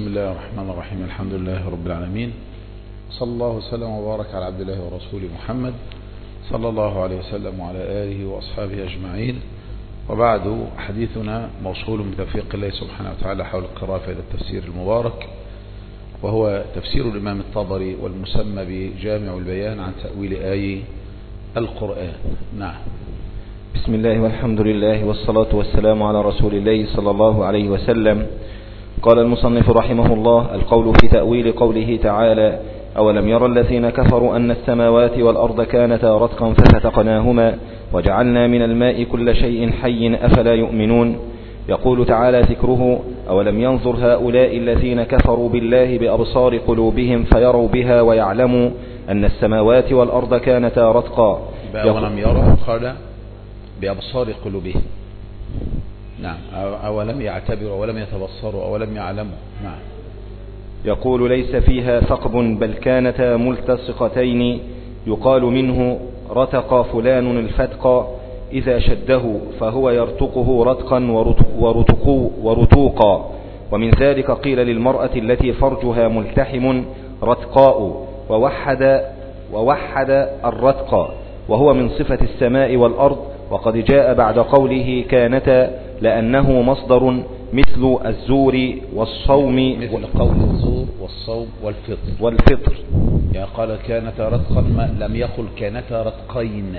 بسم الله الرحمن الرحيم. الحمد لله رب العالمين، صلى الله وسلم وبارك على عبد الله ورسوله محمد صلى الله عليه وسلم وعلى آله وأصحابه أجمعين. وبعد، حديثنا موصول بتوفيق الله سبحانه وتعالى حول القراءة في هذا التفسير المبارك، وهو تفسير الإمام الطبري والمسمى بجامع البيان عن تأويل آي القرآن. نعم. بسم الله والحمد لله والصلاة والسلام على رسول الله صلى الله عليه وسلم. قال المصنف رحمه الله: القول في تأويل قوله تعالى: أولم يرى الذين كفروا أن السماوات والأرض كانتا رتقا ففتقناهما وجعلنا من الماء كل شيء حي أفلا يؤمنون. يقول تعالى ذكره: أولم ينظر هؤلاء الذين كفروا بالله بأبصار قلوبهم فيروا بها ويعلموا أن السماوات والأرض كانتا رتقا. أولم يروا قال بأبصار قلوبهم. نعم. أولم يعتبروا أولم يتبصروا أولم يعلموا. نعم. يقول: ليس فيها ثقب بل كانتا ملتصقتين، يقال منه رتق فلان الفتق إذا شده فهو يرتقه رتقا ورتوقا. ومن ذلك قيل للمرأة التي فرجها ملتحم رتقاء، ووحد الرتق، وهو من صفة السماء والأرض. وقد جاء بعد قوله كانتا لأنه مصدر مثل الزور والصوم، مثل قول الزور والصوم والفطر. يعني قال كانتا رتقا، لم يقل كانتا رتقين،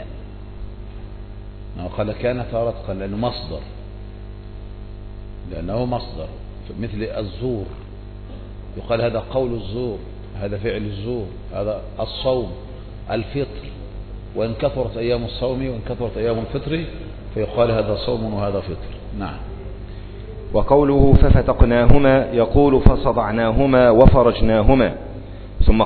قال كانتا رتقا لأنه مصدر مثل الزور، يقال هذا قول الزور، هذا فعل الزور، هذا الصوم، الفطر، وإن كثرت أيام الصوم وإن كثرت أيام الفطر فيقال هذا صوم وهذا فطر. نعم. وقوله ففتقناهما يقول فصدعناهما وفرجناهما. ثم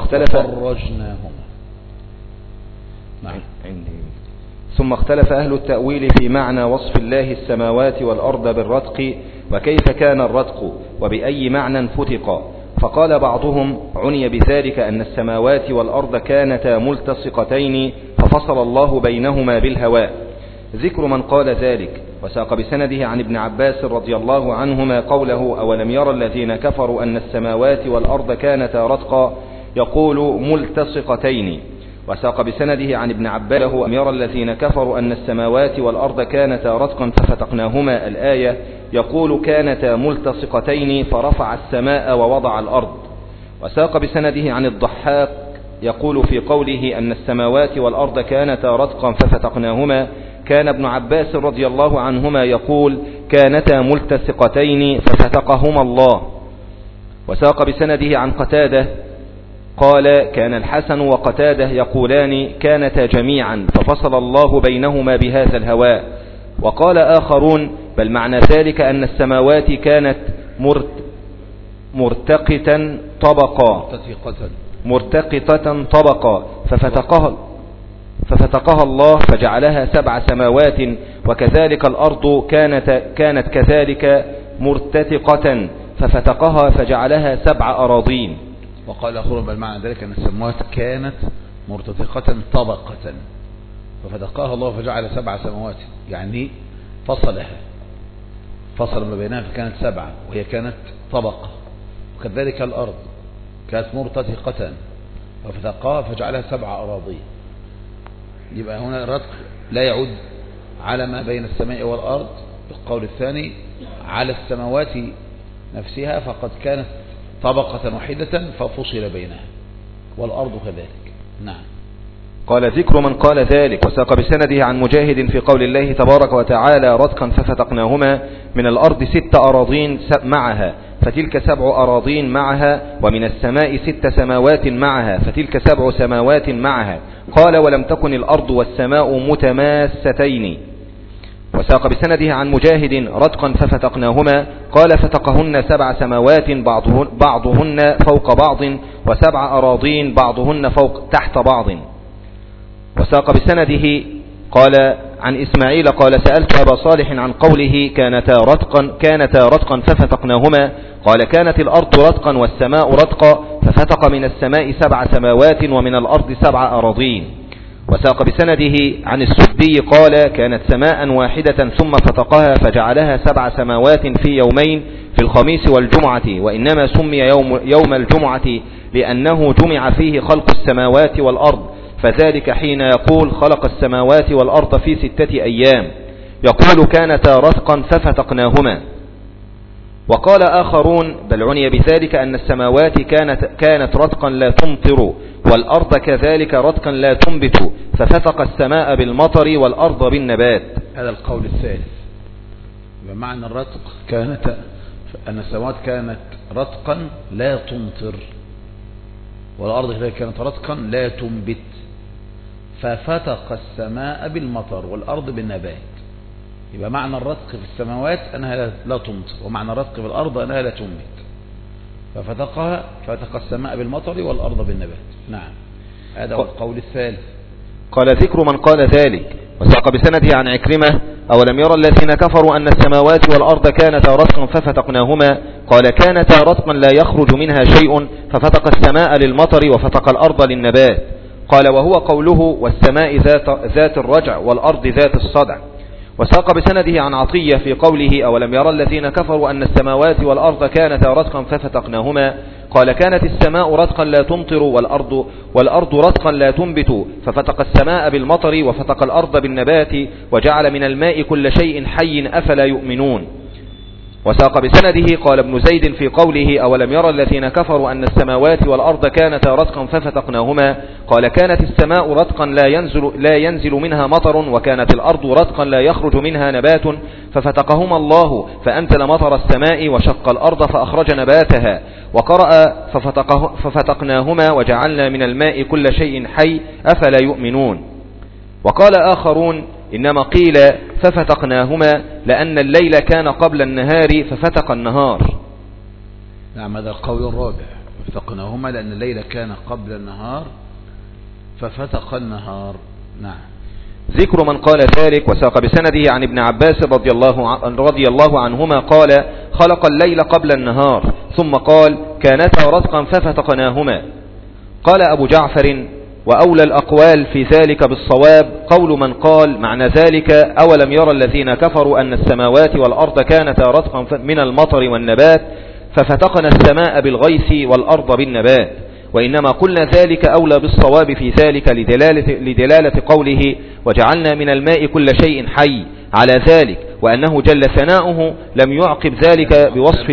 اختلف أهل التأويل في معنى وصف الله السماوات والأرض بالرتق، وكيف كان الرتق وبأي معنى فتق. فقال بعضهم عني بذلك أن السماوات والأرض كانتا ملتصقتين ففصل الله بينهما بالهواء. ذكر من قال ذلك، وساق بسنده عن ابن عباس رضي الله عنهما قوله: أولم يرى الذين كفروا أن السماوات والأرض كانتا رتقا، يقول ملتصقتين. وساق بسنده عن ابن عباس أولم يرى الذين كفروا أن السماوات والأرض كانتا رتقا ففتقناهما الآية، يقول كانتا ملتصقتين فرفع السماء ووضع الأرض. وساق بسنده عن الضحاك يقول في قوله أن السماوات والأرض كانتا رتقا ففتقناهما، كان ابن عباس رضي الله عنهما يقول كانتا ملتصقتين ففتقهما الله. وساق بسنده عن قتادة قال كان الحسن وقتادة يقولان كانتا جميعا ففصل الله بينهما بهذا الهواء. وقال آخرون بل معنى ذلك أن السماوات كانت مرتقطة طبقا ففتقها الله فجعلها 7 سماوات، وكذلك الأرض كانت كذلك مرتقطة ففتقها فجعلها 7 أراضين. وقال آخرون بل معنى ذلك أن السماوات كانت مرتقطة طبقة ففتقها الله فجعل 7 سماوات، يعني فصل ما بينها فكانت 7، وهي كانت طبقة. وكذلك الأرض كانت مرتقطة ففتقها فجعلها 7 أراضين. يبقى هنا الرتق لا يعود على ما بين السماء والأرض بالقول الثاني، على السماوات نفسها، فقد كانت طبقة واحدة ففصل بينها، والأرض كذلك. نعم. قال ذكر من قال ذلك، وساق بسنده عن مجاهد في قول الله تبارك وتعالى رتقا ففتقناهما: من الأرض 6 أراضين معها فتلك 7 أراضين معها، ومن السماء 6 سماوات معها فتلك 7 سماوات معها. قال ولم تكن الأرض والسماء متماستين. وساق بسنده عن مجاهد رتقا ففتقناهما قال فتقهن 7 سماوات بعضهن فوق بعض، و7 أراضين بعضهن تحت بعض. وساق بسنده قال عن إسماعيل قال سألت أبا صالح عن قوله كانتا رتقا ففتقناهما، قال كانت الأرض رتقا والسماء رتقا ففتق من السماء 7 سماوات ومن الأرض 7 أراضين. وساق بسنده عن السدي قال كانت سماء واحدة ثم فتقها فجعلها 7 سماوات في يومين في الخميس والجمعة، وإنما سمي يوم الجمعة لأنه جمع فيه خلق السماوات والأرض، فذلك حين يقول خلق السماوات والأرض في 6 أيام، يقول كانتا رتقا ففتقناهما. وقال آخرون بل عني بذلك أن السماوات كانت رتقا لا تمطر، والأرض كذلك رتقا لا تنبت، ففتق السماء بالمطر والأرض بالنبات. هذا القول الثالث. بمعنى الرتق أن السماوات كانت رتقا لا تمطر، والأرض كذلك كانت رتقا لا تنبت، ففتق السماء بالمطر والأرض بالنبات. يبقى معنى الرتق في السماوات أنها لا تمطر، ومعنى الرتق في الأرض أنها لا تنبت، ففتق السماء بالمطر والأرض بالنبات. نعم، هذا هو القول الثالث. قال ذكر من قال ذلك وساق بسنده عن عكرمة أولم يرى الذين كفروا أن السماوات والأرض كانتا رتقا ففتقناهما، قال كانتا رتقا لا يخرج منها شيء، ففتق السماء للمطر وفتق الأرض للنبات. قال وهو قوله والسماء ذات الرجع والأرض ذات الصدع. وساق بسنده عن عطية في قوله أولم يرى الذين كفروا أن السماوات والأرض كانتا رتقا ففتقناهما، قال كانت السماء رتقا لا تمطر والأرض رتقا لا تنبت، ففتق السماء بالمطر وفتق الأرض بالنبات، وجعل من الماء كل شيء حي أفلا يؤمنون. وساق بسنده قال ابن زيد في قوله أولم يرى الذين كفروا أن السماوات والأرض كانتا رتقا ففتقناهما، قال كانت السماء رتقا لا ينزل منها مطر، وكانت الأرض رتقا لا يخرج منها نبات، ففتقهما الله فأنزل مطر السماء وشق الأرض فأخرج نباتها. وقرأ ففتقناهما وجعلنا من الماء كل شيء حي أفلا يؤمنون. وقال آخرون إنما قيل ففتقناهما لأن الليل كان قبل النهار ففتق النهار. نعم، هذا القول الرابع، ففتقناهما لأن الليل كان قبل النهار ففتق النهار. نعم. ذكر من قال ذلك وساق بسنده عن ابن عباس رضي الله عنهما قال خلق الليل قبل النهار، ثم قال كانتا رتقا ففتقناهما. قال أبو جعفر وأولى الأقوال في ذلك بالصواب قول من قال معنى ذلك أولم يرى الذين كفروا أن السماوات والأرض كانتا رتقا من المطر والنبات، ففتقنا السماء بالغيث والأرض بالنبات. وإنما قلنا ذلك أولى بالصواب في ذلك لدلالة قوله وجعلنا من الماء كل شيء حي على ذلك، وأنه جل ثناؤه لم يعقب ذلك بوصف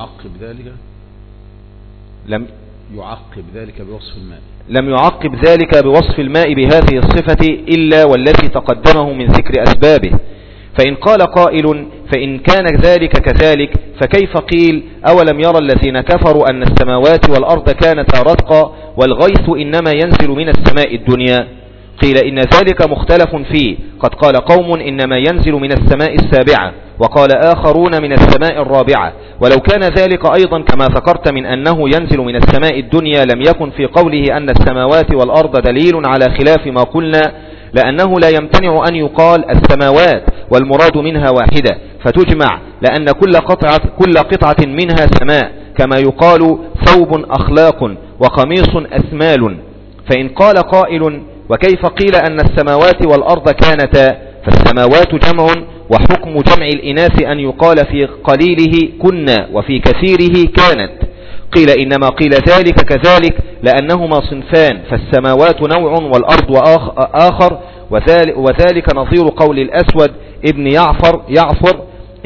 لم يعقب ذلك بوصف الماء بهذه الصفة إلا والذي تقدمه من ذكر أسبابه. فإن قال قائل فإن كان ذلك كذلك فكيف قيل أولم يرى الذين كفروا أن السماوات والأرض كانتا رتقا والغيث إنما ينزل من السماء الدنيا؟ قيل إن ذلك مختلف فيه، قد قال قوم إنما ينزل من السماء السابعة، وقال آخرون من السماء الرابعة. ولو كان ذلك أيضا كما ذكرت من أنه ينزل من السماء الدنيا لم يكن في قوله أن السماوات والأرض دليل على خلاف ما قلنا، لأنه لا يمتنع أن يقال السماوات والمراد منها واحدة فتجمع، لأن كل قطعة منها سماء، كما يقال ثوب أخلاق وقميص أثمال. فإن قال قائل وكيف قيل أن السماوات والأرض كانتا؟ فالسماوات جمع، وحكم جمع الإناث أن يقال في قليله كنا وفي كثيره كانت. قيل إنما قيل ذلك كذلك لأنهما صنفان، فالسماوات نوع والأرض آخر، وذلك نظير قول الأسود ابن يعفر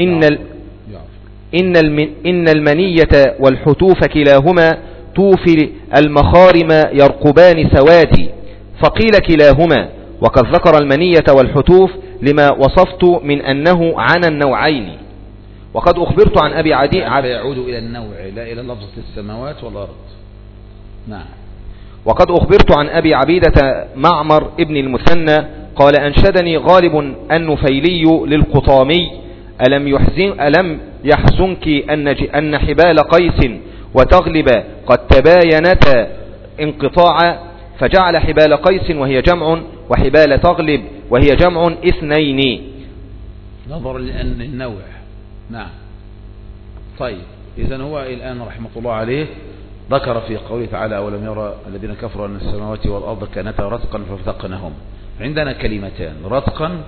إن المنية والحتوف كلاهما توفي المخارم يرقبان سوادي، فقيل كلاهما. وقد ذكر المنية والحتوف لما وصفت من أنه عن النوعين. وقد أخبرت عن أبي عدي يعود إلى النوع لا إلى لفظة السماوات والأرض. نعم. وقد أخبرت عن أبي عبيدة معمر ابن المثنى قال أنشدني غالب النفيلي للقطامي ألم يحزنك أن حبال قيس وتغلب قد تباينتا انقطاعا، فجعل حبال قيس وهي جمع وحبال تغلب وهي جمع اثنين، نظرا لأن النوع. نعم. طيب، إذن هو الآن رحمة الله عليه ذكر في قوله تعالى أولم يرى الذين كفروا أن السماوات والأرض كانتا رتقا ففتقناهم، عندنا كلمتان رتقا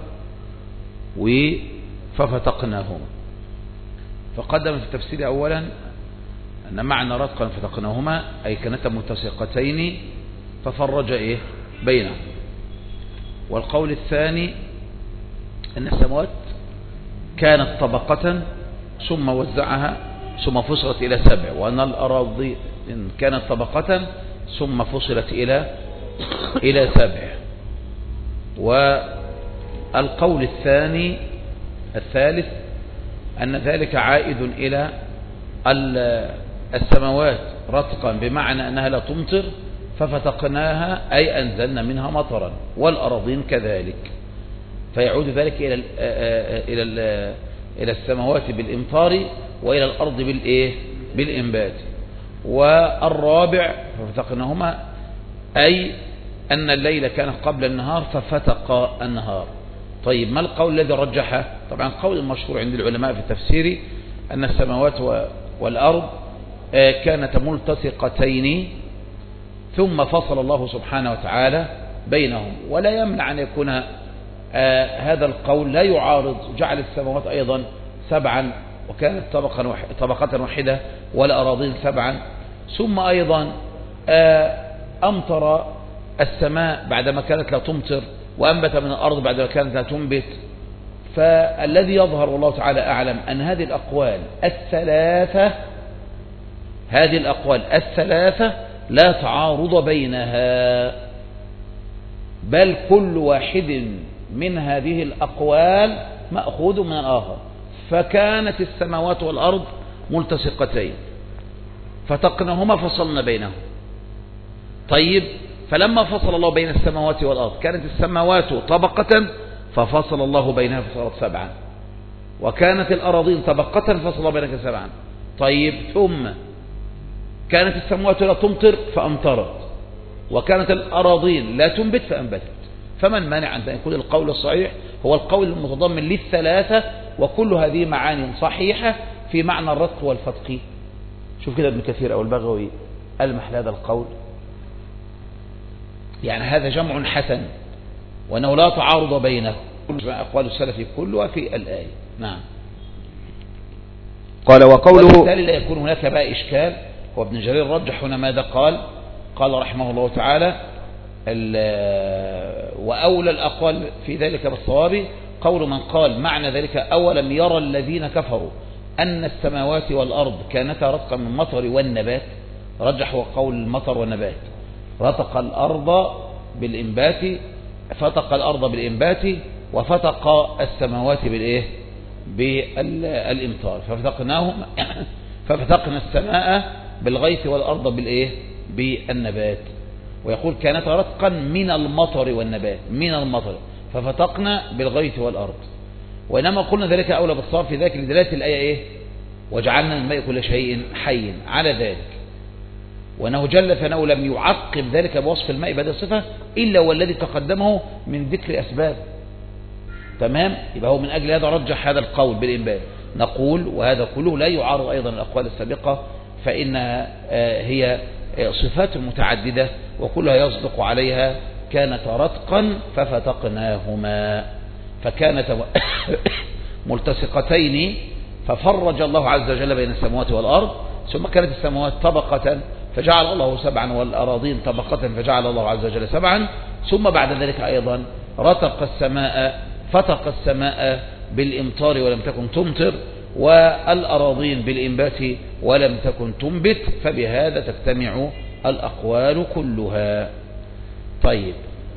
ففتقناهما. فقدم في التفسير أولا أن معنى رتقا فتقناهما أي كانتا ملتصقتين ففرج بينهم. والقول الثاني أن السماوات كانت طبقة ثم وزعها ثم فصلت إلى 7، وأن الأراضي كانت طبقة ثم فصلت إلى 7. والقول الثالث أن ذلك عائد إلى السماوات رتقا بمعنى أنها لا تمطر ففتقناها أي أنزلنا منها مطرا، والأراضين كذلك، فيعود ذلك إلى السماوات بالإمطار وإلى الأرض بالإنبات. والرابع ففتقناهما أي أن الليل كان قبل النهار ففتق النهار. طيب ما القول الذي رجحه؟ طبعا القول المشهور عند العلماء في التفسير أن السماوات والأرض كانت ملتصقتين ثم فصل الله سبحانه وتعالى بينهم. ولا يمنع أن يكون هذا القول لا يعارض جعل السماوات أيضا 7 وكانت طبقة واحدة والأراضين 7، ثم أيضا أمطر السماء بعدما كانت لا تمطر وأنبت من الأرض بعدما كانت لا تنبت. فالذي يظهر والله تعالى أعلم أن هذه الأقوال الثلاثة لا تعارض بينها، بل كل واحد من هذه الأقوال مأخوذ من الآخر. فكانت السماوات والأرض ملتصقتين فتقناهما فصلنا بينهم. طيب فلما فصل الله بين السماوات والأرض كانت السماوات طبقة ففصل الله بينها فصارت 7، وكانت الأراضين طبقة ففصل الله بينها 7. طيب ثم كانت السماوات لا تمطر فأمطرت، وكانت الأراضين لا تنبت فأنبتت. فمن مانع أن يكون القول الصحيح هو القول المتضمن للثلاثة، وكل هذه معاني صحيحة في معنى الرتق والفتق. شوف كده ابن كثير أو البغوي ألمح هذا القول، يعني هذا جمع حسن وأنه لا تعارض بينه أقوال السلف كلها في الآية. نعم. قال وقوله وبالتالي لا يكون هناك بقى إشكال. وابن جرير رجح هنا ماذا قال رحمه الله تعالى وأولى الأقوال في ذلك بالصواب قول من قال معنى ذلك أولم يرى الذين كفروا أن السماوات والأرض كانتا رتقا من المطر والنبات. رجح وقول المطر والنبات، رتق الأرض بالإنبات وفتق السماوات بالإمطار. ففتقنا السماء بالغيث والأرض بالنبات. ويقول كانت رتقا من المطر والنبات، من المطر ففتقنا بالغيث والأرض. وإنما قلنا ذلك أولى بالصواب في ذلك لدلالة الآية وجعلنا من الماء كل شيء حي على ذلك، وأنه جل ثناؤه لم يعقب ذلك بوصف الماء بهذه الصفة إلا والذي تقدمه من ذكر أسباب. تمام. يبقى هو من أجل هذا رجح هذا القول بالإنبات. نقول وهذا كله لا يعارض أيضا الأقوال السابقة، فإنها هي صفات متعددة وكلها يصدق عليها. كانت رتقا ففتقناهما، فكانت ملتصقتين ففرج الله عز وجل بين السماوات والأرض. ثم كانت السماوات طبقة فجعل الله 7 والأراضين طبقة فجعل الله عز وجل 7. ثم بعد ذلك أيضا فتق السماء بالإمطار ولم تكن تمطر، والأراضين بالإنبات ولم تكن تنبت. فبهذا تجتمع الأقوال كلها. طيب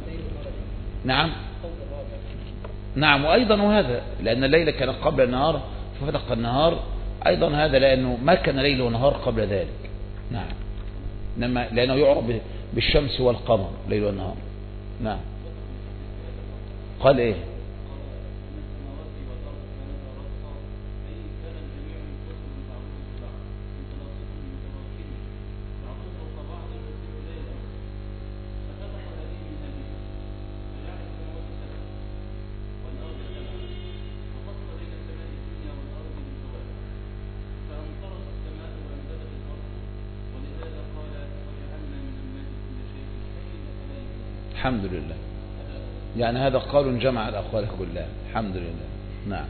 نعم. وأيضا وهذا لأن الليل كان قبل النهار ففتق النهار، أيضا هذا لأنه ما كان ليل ونهار قبل ذلك. نعم. لأنه يعرف بالشمس والقمر ليل والنهار. نعم. قال إيه؟ الحمد لله. يعني هذا قول جمع الأقوال كلها. الحمد لله. نعم.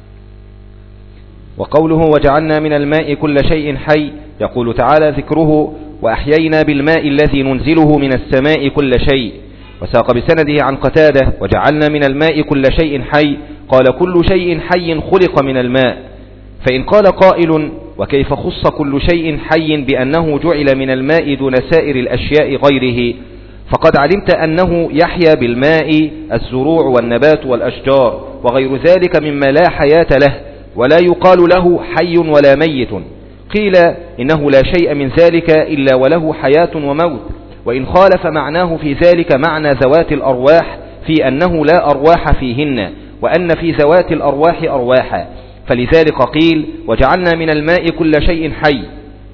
وقوله وجعلنا من الماء كل شيء حي، يقول تعالى ذكره وأحيينا بالماء الذي ننزله من السماء كل شيء. وساق بسنده عن قتادة وجعلنا من الماء كل شيء حي، قال كل شيء حي خلق من الماء. فإن قال قائل وكيف خص كل شيء حي بأنه جعل من الماء دون سائر الأشياء غيره، فقد علمت أنه يحيا بالماء الزروع والنبات والأشجار وغير ذلك مما لا حياة له، ولا يقال له حي ولا ميت. قيل إنه لا شيء من ذلك إلا وله حياة وموت، وإن خالف معناه في ذلك معنى ذوات الأرواح في أنه لا أرواح فيهن، وأن في ذوات الأرواح أرواحا، فلذلك قيل وجعلنا من الماء كل شيء حي.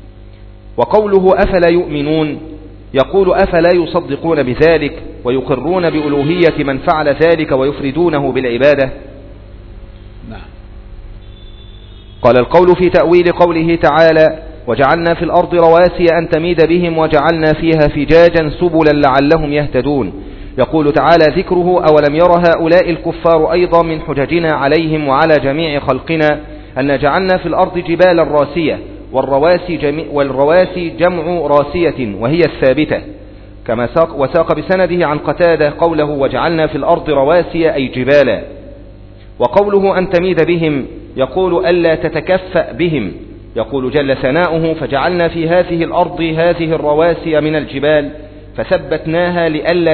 وقوله أفلا يؤمنون، يقول أفلا يصدقون بذلك ويقرون بألوهية من فعل ذلك ويفردونه بالعبادة. نعم. قال القول في تأويل قوله تعالى وجعلنا في الأرض رواسي أن تميد بهم وجعلنا فيها فجاجا سبلا لعلهم يهتدون. يقول تعالى ذكره أولم ير هؤلاء الكفار أيضا من حججنا عليهم وعلى جميع خلقنا أن جعلنا في الأرض جبالا راسية، والرواسي جمع راسية وهي الثابتة. كما وساق بسنده عن قتادة قوله وجعلنا في الأرض رواسي أي جبالا. وقوله أن تميد بهم يقول ألا تتكفأ بهم، يقول جل ثناؤه فجعلنا في هذه الأرض هذه الرواسي من الجبال فثبتناها لئلا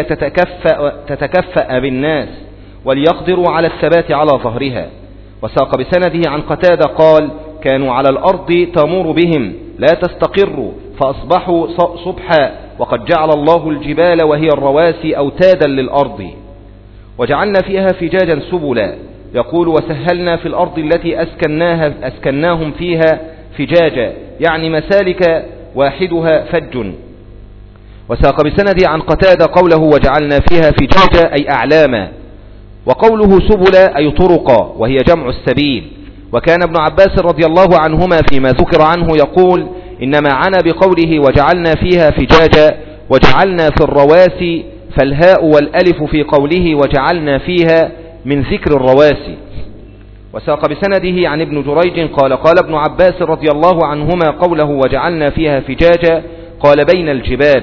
تتكفأ بالناس وليقدروا على الثبات على ظهرها. وساق بسنده عن قتادة قال كانوا على الأرض تمور بهم لا تستقر فأصبحوا صبحا، وقد جعل الله الجبال وهي الرواسي أوتادا للأرض. وجعلنا فيها فجاجا سبلا، يقول وسهلنا في الأرض التي أسكناهم فيها فجاجا، يعني مسالك واحدها فج. وساق بسنده عن قتادة قوله وجعلنا فيها فجاجا أي أعلاما. وقوله سبلا أي طرقا وهي جمع السبيل. وكان ابن عباس رضي الله عنهما فيما ذكر عنه يقول إنما عنا بقوله وجعلنا فيها فجاجا وجعلنا في الرواسي، فالهاء والألف في قوله وجعلنا فيها من ذكر الرواسي. وساق بسنده عن ابن جريج قال قال ابن عباس رضي الله عنهما قوله وجعلنا فيها فجاجا قال بين الجبال.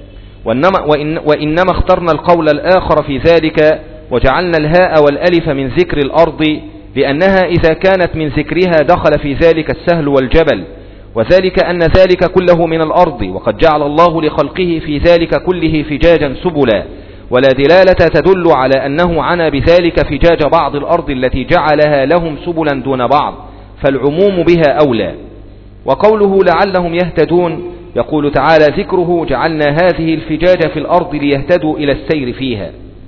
وإنما اخترنا القول الآخر في ذلك وجعلنا الهاء والألف من ذكر الأرض، لأنها إذا كانت من ذكرها دخل في ذلك السهل والجبل، وذلك أن ذلك كله من الأرض، وقد جعل الله لخلقه في ذلك كله فجاجا سبلا، ولا دلالة تدل على أنه عنا بذلك فجاج بعض الأرض التي جعلها لهم سبلا دون بعض، فالعموم بها أولى. وقوله لعلهم يهتدون، يقول تعالى ذكره جعلنا هذه الفجاج في الأرض ليهتدوا إلى السير فيها.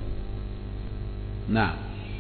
نعم.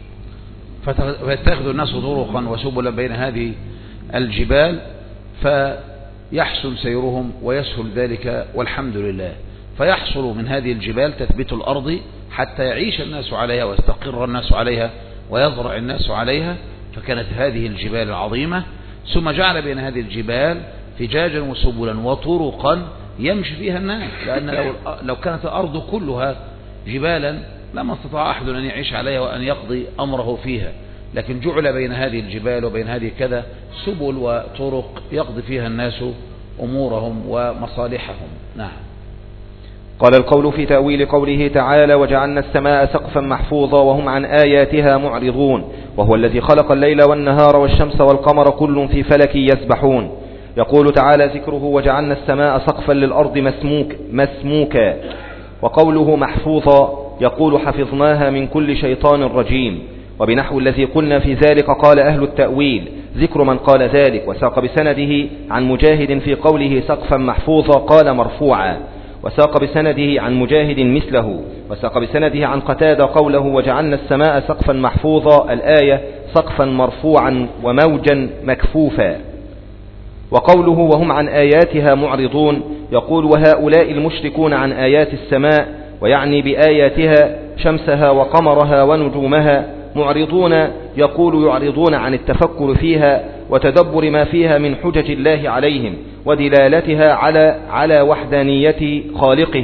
فيتخذ الناس طرقا وسبلا بين هذه الجبال فيحسن سيرهم ويسهل ذلك، والحمد لله. فيحصل من هذه الجبال تثبيت الأرض حتى يعيش الناس عليها ويستقر الناس عليها ويزرع الناس عليها. فكانت هذه الجبال العظيمة، ثم جعل بين هذه الجبال فجاجا وسبلا وطرقا يمشي فيها الناس، لأن لو كانت الأرض كلها جبالا لما استطاع أحد أن يعيش عليها وأن يقضي أمره فيها، لكن جعل بين هذه الجبال وبين هذه كذا سبل وطرق يقضي فيها الناس أمورهم ومصالحهم. نعم. قال القول في تأويل قوله تعالى وجعلنا السماء سقفا محفوظا وهم عن آياتها معرضون، وهو الذي خلق الليل والنهار والشمس والقمر كل في فلك يسبحون. يقول تعالى ذكره وجعلنا السماء سقفا للأرض مسموكا. وقوله محفوظا يقول حفظناها من كل شيطان رجيم. وبنحو الذي قلنا في ذلك قال أهل التأويل ذكر من قال ذلك. وساق بسنده عن مجاهد في قوله سقفا محفوظا قال مرفوعا، وساق بسنده عن مجاهد مثله. وساق بسنده عن قتادة قوله وجعلنا السماء سقفا محفوظا الآية سقفا مرفوعا وموجا مكفوفا. وقوله وهم عن آياتها معرضون يقول وهؤلاء المشركون عن آيات السماء، ويعني بآياتها شمسها وقمرها ونجومها، معرضون يقول يعرضون عن التفكر فيها وتدبر ما فيها من حجج الله عليهم ودلالتها على وحدانية خالقها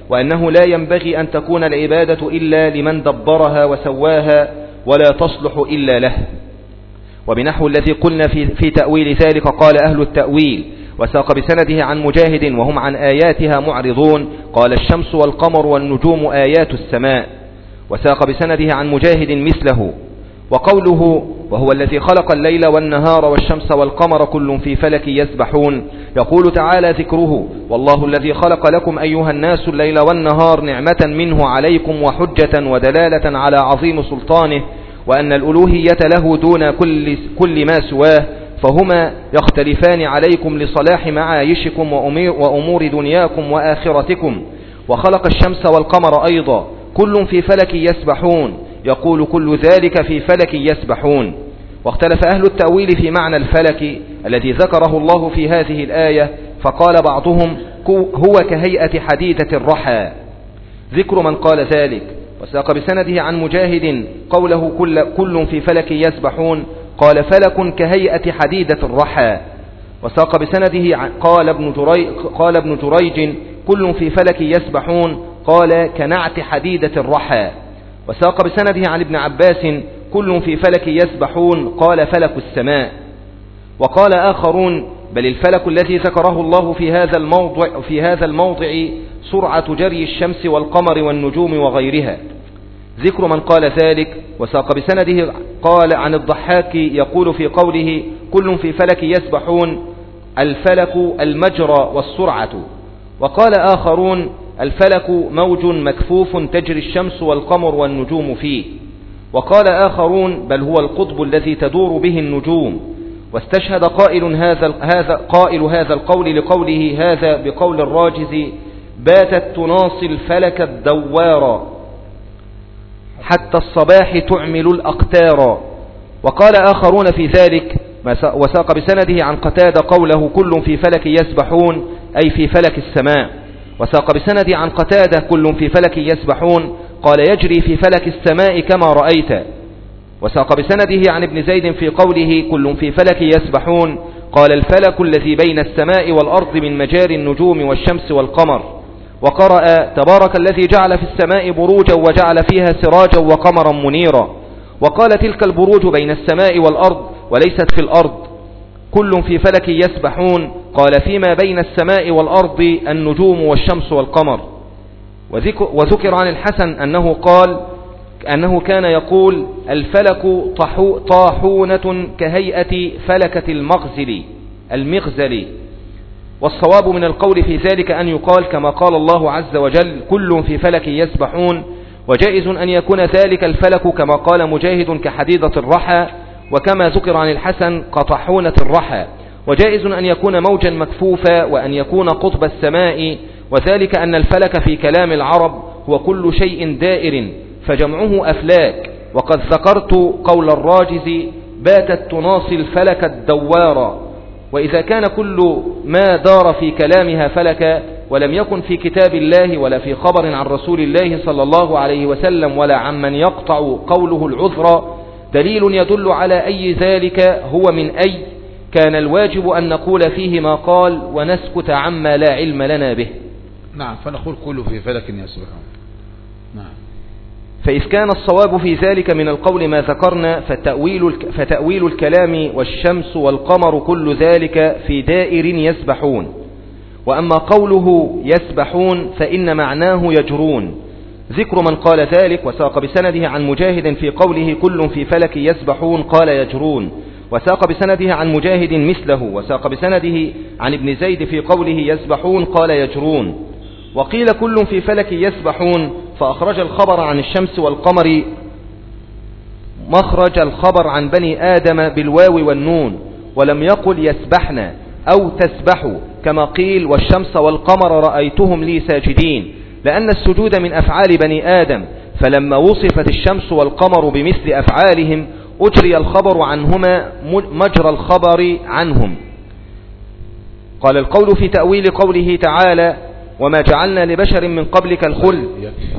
وأنه لا ينبغي أن تكون العبادة إلا لمن دبرها وسواها ولا تصلح إلا له. وبنحو الذي قلنا في تأويل ذلك قال أهل التأويل وساق بسنده عن مجاهد وهم عن آياتها معرضون قال الشمس والقمر والنجوم آيات السماء. وساق بسنده عن مجاهد مثله. وقوله وهو الذي خلق الليل والنهار والشمس والقمر كل في فلك يسبحون يقول تعالى ذكره والله الذي خلق لكم أيها الناس الليل والنهار نعمة منه عليكم وحجة ودلالة على عظيم سلطانه وأن الألوهية له دون كل ما سواه فهما يختلفان عليكم لصلاح معايشكم وأمور دنياكم وآخرتكم. وخلق الشمس والقمر أيضا كل في فلك يسبحون يقول كل ذلك في فلك يسبحون. واختلف أهل التأويل في معنى الفلك الذي ذكره الله في هذه الآية فقال بعضهم هو كهيئة حديدة الرحى ذكر من قال ذلك. وساق بسنده عن مجاهد قوله كل في فلك يسبحون قال فلك كهيئة حديدة الرحى. وساق بسنده قال ابن جريج كل في فلك يسبحون قال كنعت حديدة الرحى. وساق بسنده عن ابن عباس كل في فلك يسبحون قال فلك السماء. وقال آخرون بل الفلك الذي ذكره الله في هذا الموضع سرعة جري الشمس والقمر والنجوم وغيرها ذكر من قال ذلك. وساق بسنده قال عن الضحاك يقول في قوله كل في فلك يسبحون الفلك المجرى والسرعة. وقال آخرون الفلك موج مكفوف تجري الشمس والقمر والنجوم فيه. وقال آخرون بل هو القطب الذي تدور به النجوم. واستشهد قائل هذا القول لقوله هذا بقول الراجز باتت تناصي الفلك الدوار حتى الصباح تعمل الأقتار. وقال آخرون في ذلك وساق بسنده عن قتادة قوله كل في فلك يسبحون أي في فلك السماء. وساق بسنده عن قتادة كل في فلك يسبحون قال يجري في فلك السماء كما رأيت. وساق بسنده عن ابن زيد في قوله كل في فلك يسبحون قال الفلك الذي بين السماء والأرض من مجاري النجوم والشمس والقمر. وقرأ تبارك الذي جعل في السماء بروجا وجعل فيها سراجا وقمرا منيرا. وقال تلك البروج بين السماء والأرض وليست في الأرض. كل في فلك يسبحون قال فيما بين السماء والأرض النجوم والشمس والقمر. وذكر عن الحسن أنه كان يقول الفلك طاحونة كهيئة فلكة المغزل. والصواب من القول في ذلك أن يقال كما قال الله عز وجل كل في فلك يسبحون. وجائز أن يكون ذلك الفلك كما قال مجاهد كحديدة الرحى وكما ذكر عن الحسن كطاحونة الرحى. وجائز أن يكون موجا مكفوفا وأن يكون قطب السماء وذلك أن الفلك في كلام العرب هو كل شيء دائر فجمعه أفلاك. وقد ذكرت قول الراجز باتت تناصي الفلك الدوار. وإذا كان كل ما دار في كلامها فلك ولم يكن في كتاب الله ولا في خبر عن رسول الله صلى الله عليه وسلم ولا عمن يقطع قوله العذر دليل يدل على أي ذلك هو من أي كان الواجب أن نقول فيه ما قال ونسكت عما لا علم لنا به. نعم فنقول كله في فلك يسبحون. نعم. فإذ كان الصواب في ذلك من القول ما ذكرنا فتأويل الكلام والشمس والقمر كل ذلك في دائر يسبحون. وأما قوله يسبحون فإن معناه يجرون ذكر من قال ذلك. وساق بسنده عن مجاهد في قوله كل في فلك يسبحون قال يجرون. وساق بسنده عن مجاهد مثله. وساق بسنده عن ابن زيد في قوله يسبحون قال يجرون. وقيل كل في فلك يسبحون فأخرج الخبر عن الشمس والقمر مخرج الخبر عن بني آدم بالواو والنون ولم يقل يسبحنا أو تسبحوا كما قيل والشمس والقمر رأيتهم لي ساجدين لأن السجود من أفعال بني آدم فلما وصفت الشمس والقمر بمثل أفعالهم أجري الخبر عنهما مجرى الخبر عنهم. قال القول في تأويل قوله تعالى وما جعلنا لبشر من قبلك الخلد.